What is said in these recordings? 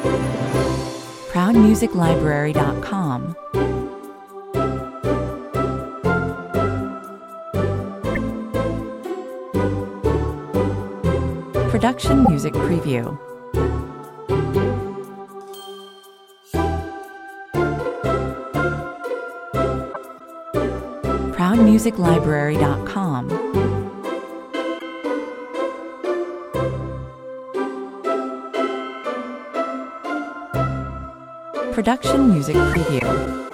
ProudMusicLibrary.com. Production Music Preview. ProudMusicLibrary.com. Production Music Preview.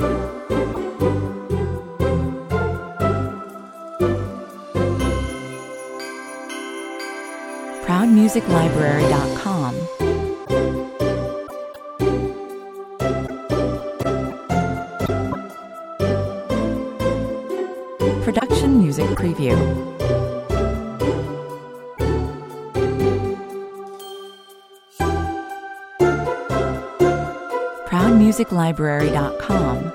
ProudMusicLibrary.com. Production Music Preview. ProudMusicLibrary.com.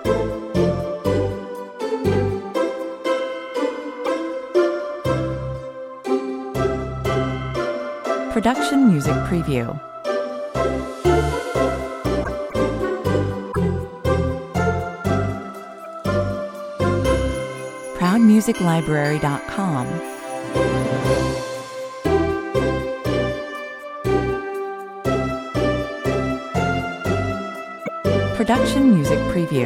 Production Music Preview. ProudMusicLibrary.com. Production Music Preview.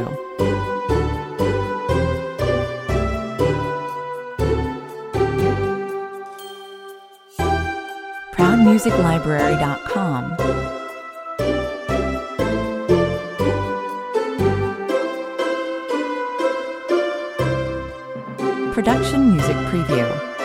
ProudMusicLibrary.com. Production Music Preview.